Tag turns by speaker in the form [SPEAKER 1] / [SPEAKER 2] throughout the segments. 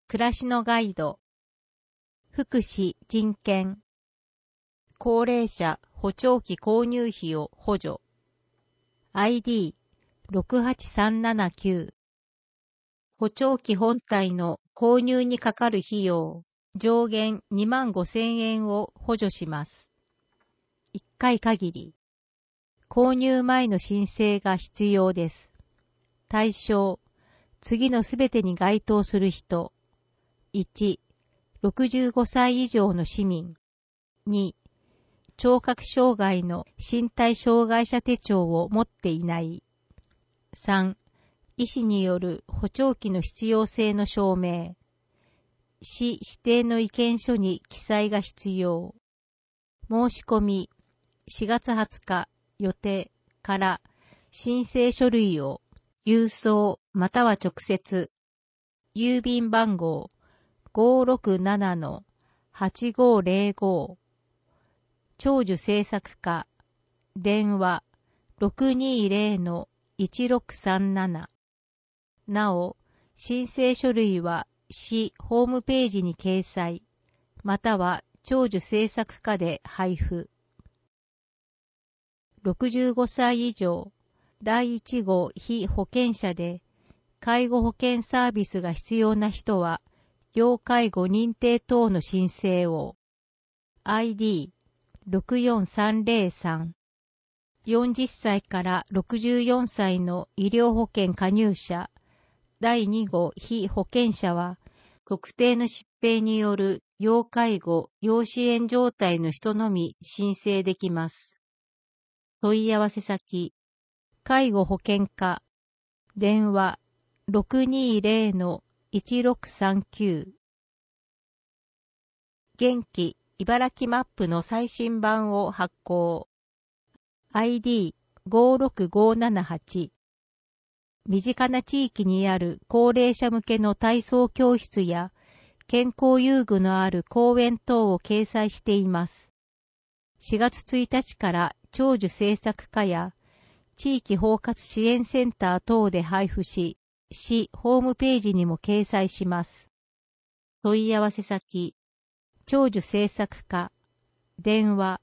[SPEAKER 1] 暮らしのガイド、福祉人権、高齢者補聴器購入費を補助、ID68379、補聴器本体の購入にかかる費用、上限25,000円を補助します。1回限り。購入前の申請が必要です。対象、次のすべてに該当する人。1、65歳以上の市民。2、聴覚障害の身体障害者手帳を持っていない。3、医師による補聴器の必要性の証明。市指定の意見書に記載が必要。申し込み、4月20日予定から申請書類を郵送または直接、郵便番号 567-8505、長寿制作課、電話 620-1637。なお、申請書類は市ホームページに掲載、または長寿制作課で配布。65歳以上、第1号被保険者で、介護保険サービスが必要な人は、要介護認定等の申請を、ID64303、40歳から64歳の医療保険加入者、第2号被保険者は、特定の疾病による要介護・要支援状態の人のみ申請できます。問い合わせ先、介護保険課、電話 620-1639。元気茨城マップの最新版を発行。ID56578。身近な地域にある高齢者向けの体操教室や健康遊具のある公園等を掲載しています。4月1日から長寿制作課や地域包括支援センター等で配布し、市ホームページにも掲載します。問い合わせ先、長寿制作課、電話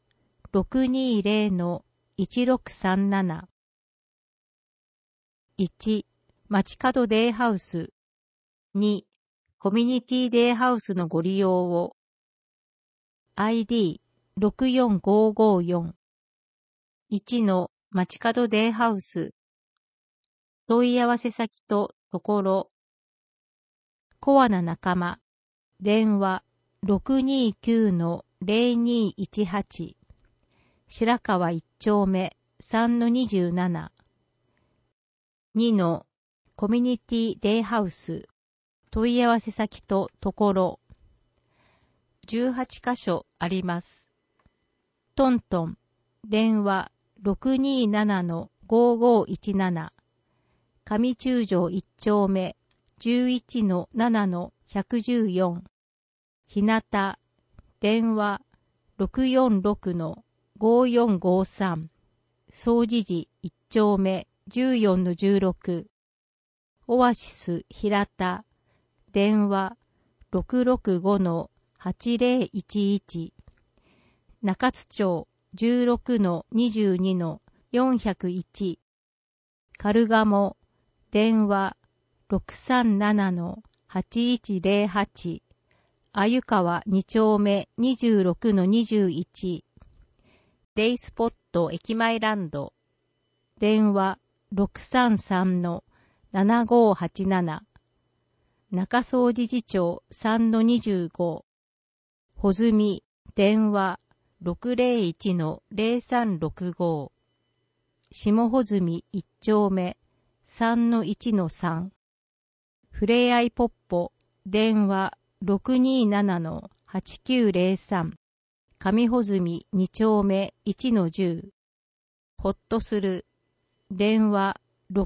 [SPEAKER 1] 620-1637。1、街角デイハウス。2、コミュニティデイハウスのご利用を。ID64554。1の街角デイハウス。問い合わせ先とところ。コアな仲間。電話 629-0218。白川1丁目 3-27。2のコミュニティデイハウス。問い合わせ先とところ。18カ所あります。トントン。電話 627-5517。上中条1丁目 11-7-114。ひなた。電話 646-5453。総持寺1丁目 14-16。オアシス平田。電話 665-8011。中津町 16-22-401。カルガモ。電話 637-8108。鮎川2丁目 26-21。デイスポット駅前ランド。電話 633-7587。中総持寺町 3-25。穂積。電話 601-0365。下穂積1丁目 3-1-3。ふれあいポッポ。電話 627-8903。上穂積2丁目 1-10。ほっとする。電話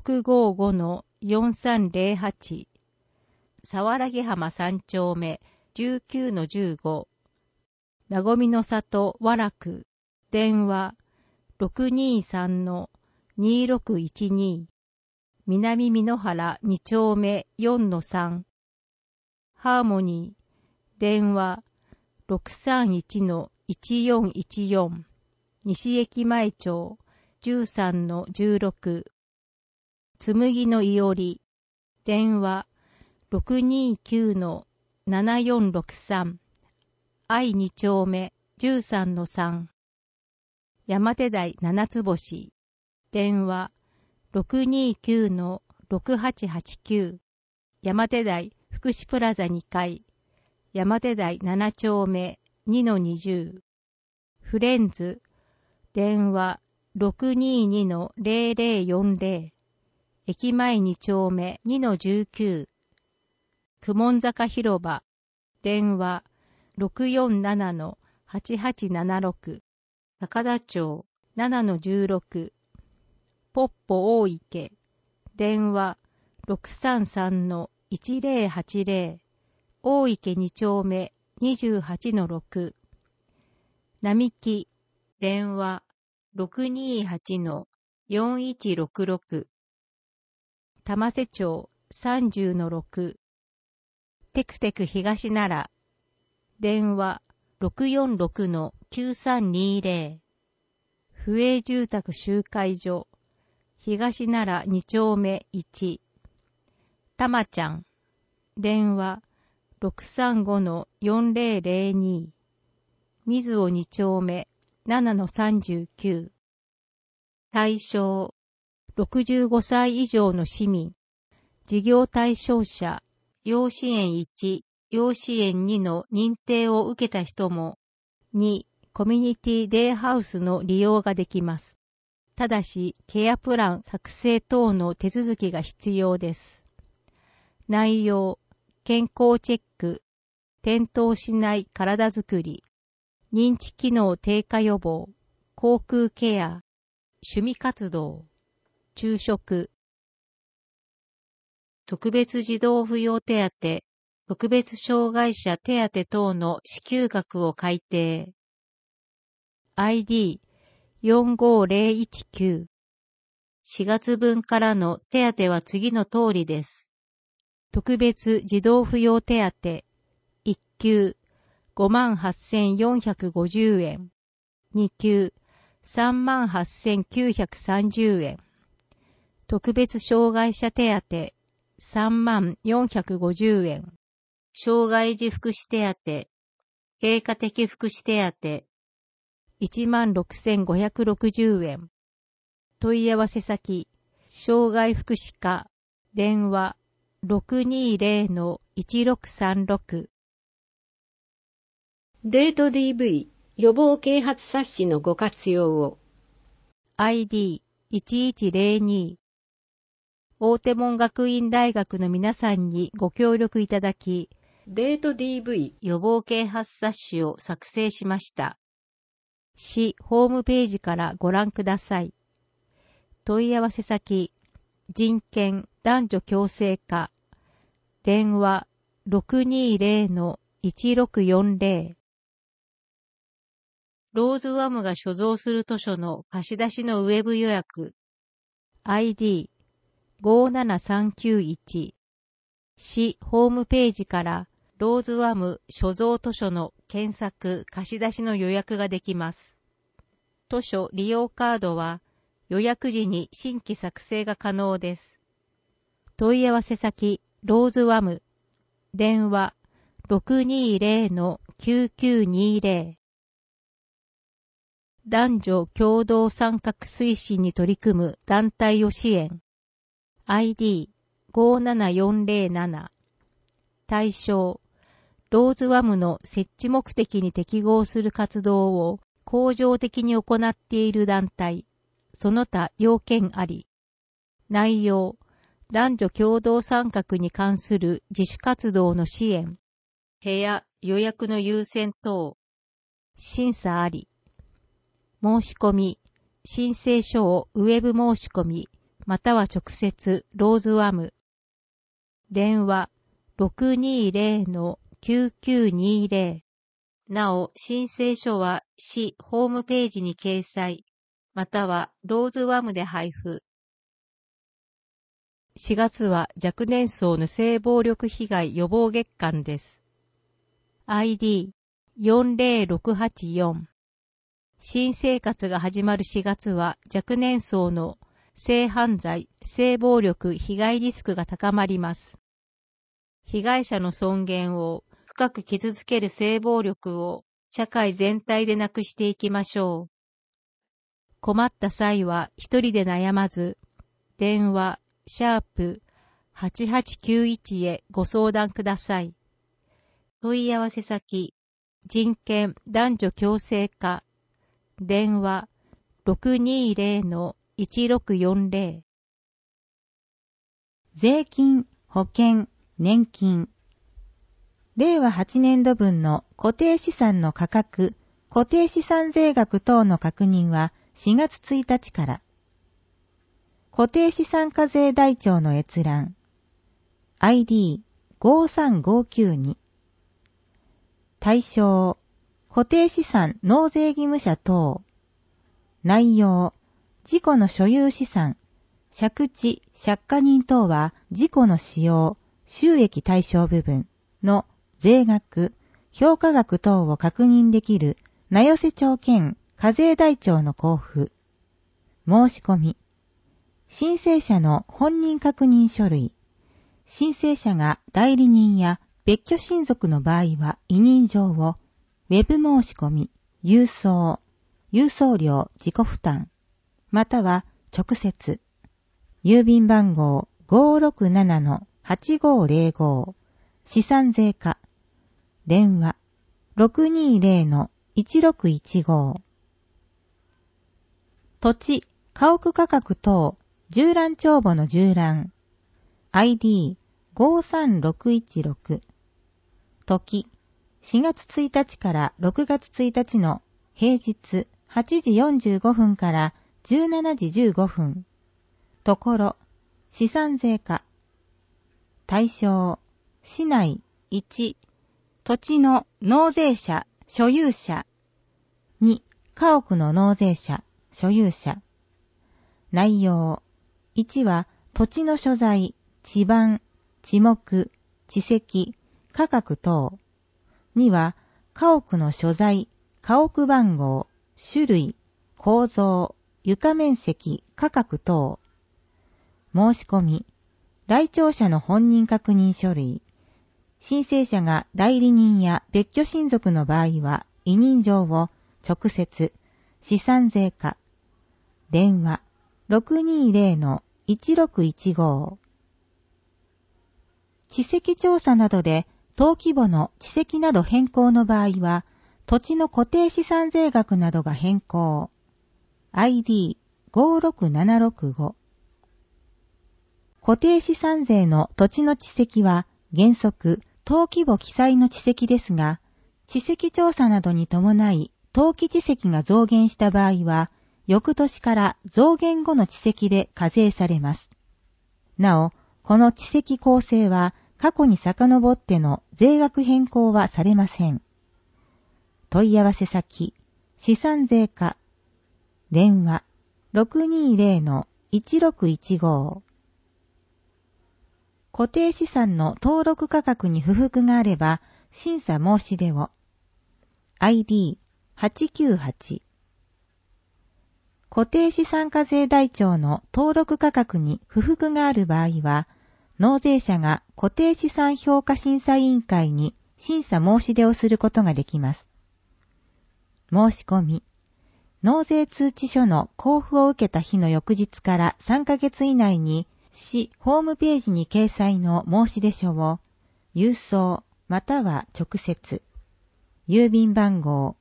[SPEAKER 1] 655-4308。さわらぎ浜3丁目 19-15。なごみの里和楽。電話 623-2612。南美濃原2丁目 4-3。 ハーモニー、電話 631-1414 西駅前町 13-16 紬のいおり、電話 629-7463 愛2丁目 13-3 山手台七つ星、電話 629-6889 山手台福祉プラザ2階、山手台7丁目 2-20 フレンズ、電話 622-0040 駅前2丁目 2-19 公文坂広場、電話 647-8876 高田町 7-16 ポッポ大池、電話 633-1080 大池2丁目 28-6 並木、電話 628-4166 玉瀬町 30-6 テクテク東奈良、電話 646-9320 府営住宅集会所東奈良2丁目1たまちゃん、電話 635-4002 水尾2丁目 7-39 対象65歳以上の市民、事業対象者、要支援1、要支援2の認定を受けた人も、2、コミュニティデイハウスの利用ができます。ただし、ケアプラン作成等の手続きが必要です。内容、健康チェック、転倒しない体づくり、認知機能低下予防、口腔ケア、趣味活動、昼食、特別児童扶養手当、特別障害者手当等の支給額を改定。ID45019 4月分からの手当は次の通りです。特別児童扶養手当1級 58,450 円2級 38,930 円特別障害者手当 30,450 円障害児福祉手当経過的福祉手当 16,560 円問い合わせ先障害福祉課電話 620-1636
[SPEAKER 2] デート DV 予防啓発冊子のご活用を
[SPEAKER 1] ID1102 大手門学院大学の皆さんにご協力いただき
[SPEAKER 2] デート DV
[SPEAKER 1] 予防啓発冊子を作成しました。市ホームページからご覧ください。問い合わせ先人権男女共生課電話 620-1640 ローズワムが所蔵する図書の貸し出しのウェブ予約 ID57391 市ホームページからローズワム所蔵図書の検索貸し出しの予約ができます。図書利用カードは予約時に新規作成が可能です。問い合わせ先ローズワム電話 620-9920 男女共同参画推進に取り組む団体を支援 ID57407 対象ローズワムの設置目的に適合する活動を恒常的に行っている団体その他要件あり内容男女共同参画に関する自主活動の支援部屋予約の優先等審査あり申し込み申請書をウェブ申し込みまたは直接ローズワム電話 620-9920 なお申請書は市ホームページに掲載またはローズワムで配布 4月は若年層の性暴力被害予防月間です。ID40684 新生活が始まる4月は若年層の性犯罪、性暴力被害リスクが高まります。被害者の尊厳を深く傷つける性暴力を社会全体でなくしていきましょう。困った際は一人で悩まず、電話#8891へご相談ください。問い合わせ先、人権男女共生課、電話620-1640。
[SPEAKER 3] 税金、保険、年金。令和8年度分の固定資産の価格、固定資産税額等の確認は4月1日から。固定資産課税台帳の閲覧。ID53592。対象、固定資産納税義務者等。内容、自己の所有資産、借地、借家人等は自己の使用、収益対象部分の税額、評価額等を確認できる名寄帳兼課税台帳の交付。申し込み。申請者の本人確認書類。申請者が代理人や別居親族の場合は委任状を、ウェブ申し込み、郵送料自己負担、または直接。郵便番号 567-8505 資産税課。電話 620-1615。土地、家屋価格等、縦覧帳簿の縦覧。ID53616。時、4月1日から6月1日の平日8時45分から17時15分。ところ、資産税課。対象、市内1、土地の納税者、所有者。2、家屋の納税者、所有者。内容、1は土地の所在、地盤、地目、地籍、価格等。2は家屋の所在、家屋番号、種類、構造、床面積、価格等。申し込み、来庁者の本人確認書類。申請者が代理人や別居親族の場合は委任状を直接、資産税課。電話 620-1615。地籍調査などで登記簿の地籍など変更の場合は、土地の固定資産税額などが変更。ID56765。固定資産税の土地の地籍は原則登記簿記載の地籍ですが、地籍調査などに伴い登記地籍が増減した場合は、翌年から増減後の地籍で課税されます。なお、この地籍構成は過去に遡っての税額変更はされません。問い合わせ先、資産税課。電話 620-1615。固定資産の登録価格に不服があれば、審査申し出を。ID898。固定資産課税台帳の登録価格に不服がある場合は、納税者が固定資産評価審査委員会に審査申し出をすることができます。申し込み。納税通知書の交付を受けた日の翌日から3ヶ月以内に、市ホームページに掲載の申し出書を、郵送または直接。郵便番号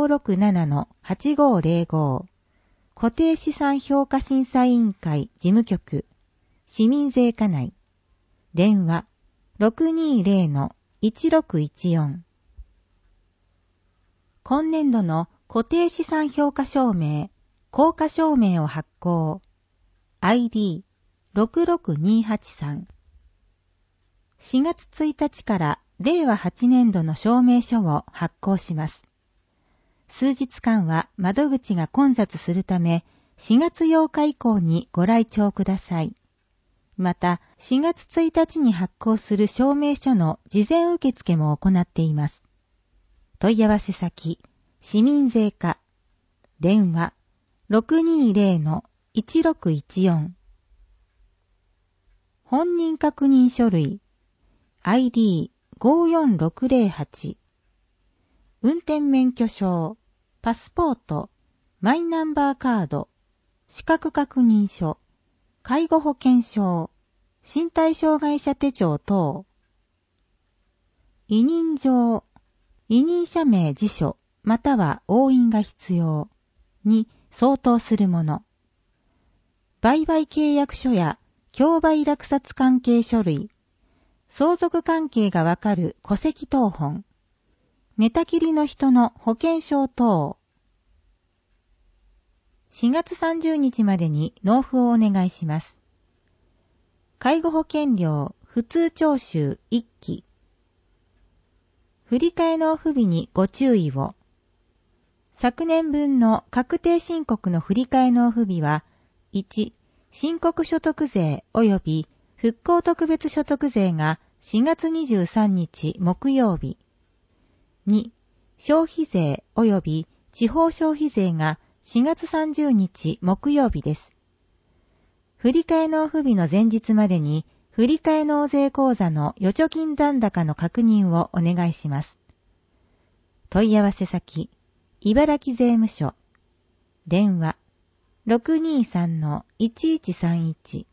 [SPEAKER 3] 567-8505。固定資産評価審査委員会事務局。市民税課内。電話 620-1614。今年度の固定資産評価証明、効果証明を発行。ID66283。4月1日から令和8年度の証明書を発行します。数日間は窓口が混雑するため、4月8日以降にご来庁ください。 また、4月1日に発行する証明書の事前受付も行っています。問い合わせ先、市民税課、電話 620-1614 本人確認書類 ID54608 運転免許証、パスポート、マイナンバーカード、資格確認書、介護保険証、身体障害者手帳等、委任状、委任者名辞書または押印が必要に相当するもの、売買契約書や競売落札関係書類、相続関係がわかる戸籍謄本、寝たきりの人の保険証等。4月30日までに納付をお願いします。介護保険料普通徴収1期。振替納付日にご注意を。昨年分の確定申告の振替納付日は、1、申告所得税及び復興特別所得税が4月23日木曜日。2、消費税及び地方消費税が4月30日木曜日です。振替納付日の前日までに振替納税口座の預貯金残高の確認をお願いします。問い合わせ先、茨城税務署。電話 623-1131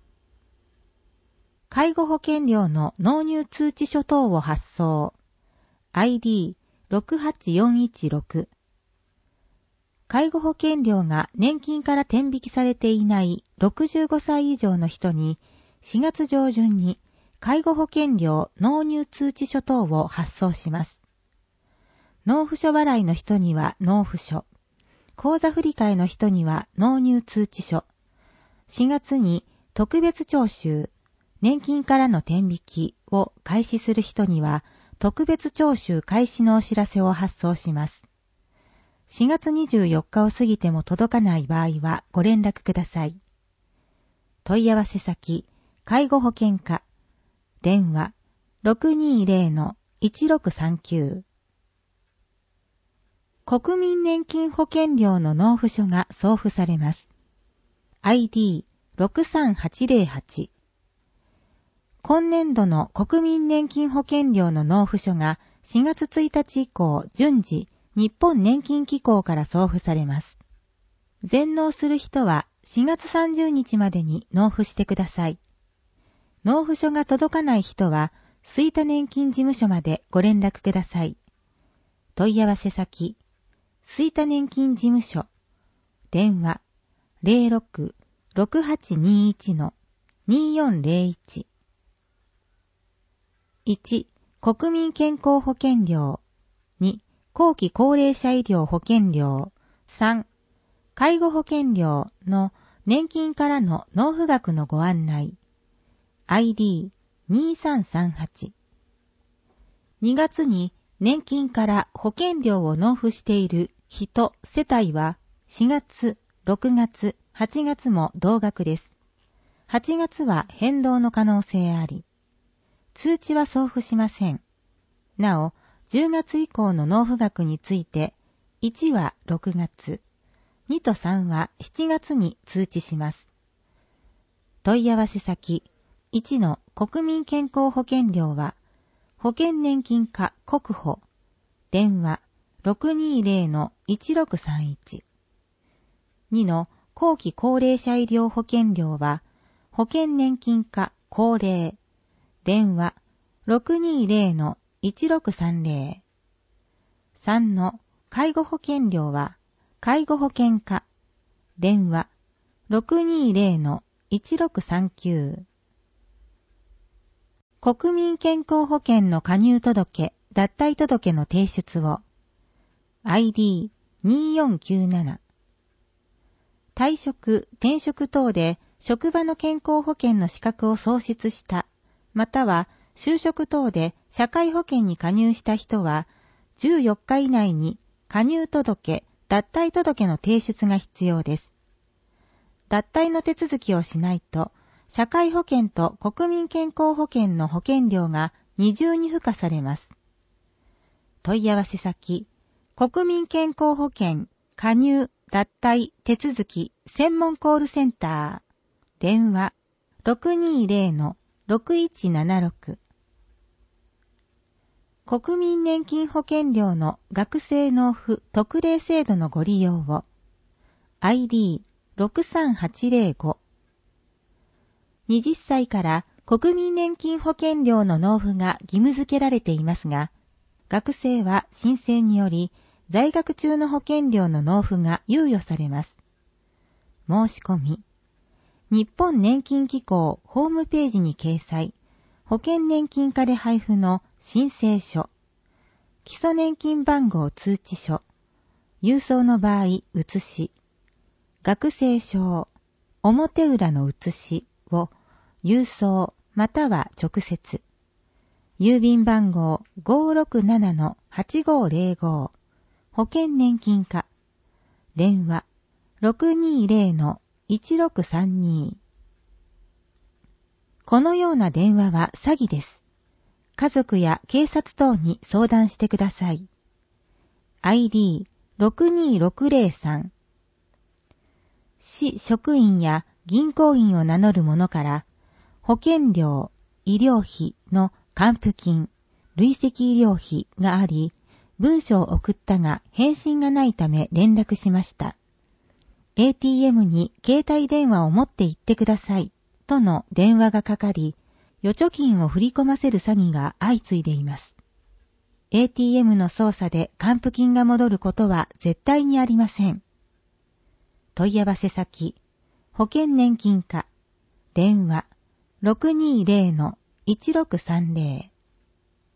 [SPEAKER 3] 介護保険料の納入通知書等を発送。ID68416 介護保険料が年金から転引きされていない65歳以上の人に4月上旬に介護保険料納入通知書等を発送します。納付書払いの人には納付書、口座振替の人には納入通知書、4月に特別徴収、年金からの転引きを開始する人には特別徴収開始のお知らせを発送します。4月24日を過ぎても届かない場合はご連絡ください。問い合わせ先、介護保険課、電話 620-1639 国民年金保険料の納付書が送付されます。ID63808 今年度の国民年金保険料の納付書が4月1日以降順次日本年金機構から送付されます。全納する人は4月30日までに納付してください。納付書が届かない人は吹田年金事務所までご連絡ください。問い合わせ先、吹田年金事務所、電話 06-6821-2401 1、国民健康保険料。2、後期高齢者医療保険料。3、介護保険料の年金からの納付額のご案内。ID2338。2月に年金から保険料を納付している人、世帯は4月、6月、8月も同額です。8月は変動の可能性あり。通知は送付しません。なお、10月以降の納付額について、1は6月、2と3は7月に通知します。問い合わせ先、1の国民健康保険料は、保険年金課国保、電話 620-1631。2の後期高齢者医療保険料は、保険年金課高齢、電話 620-1630。3の介護保険料は、介護保険課、電話 620-1639。国民健康保険の加入届、脱退届の提出を。ID2497。退職、転職等で職場の健康保険の資格を創出した、または就職等で社会保険に加入した人は、14日以内に加入届、脱退届の提出が必要です。脱退の手続きをしないと、 社会保険と国民健康保険の保険料が二重に付加されます。問い合わせ先、国民健康保険加入脱退手続き専門コールセンター、電話 620-6176。国民年金保険料の学生納付特例制度のご利用を ID63805。20歳から国民年金保険料の納付が義務付けられていますが、学生は申請により在学中の保険料の納付が猶予されます。申し込み、日本年金機構ホームページに掲載、保険年金課で配布の申請書、基礎年金番号通知書、郵送の場合写し、学生証、表裏の写しを郵送または直接、郵便番号 567-8505 保険年金課、電話 620-1632。このような電話は詐欺です。家族や警察等に相談してください。ID62603。市職員や銀行員を名乗る者から保険料、医療費の還付金、累積医療費があり、文書を送ったが返信がないため連絡しました。ATM に携帯電話を持って行ってくださいとの電話がかかり、預貯金を振り込ませる詐欺が相次いでいます。ATM の操作で還付金が戻ることは絶対にありません。問い合わせ先、保険年金課、電話 620-1630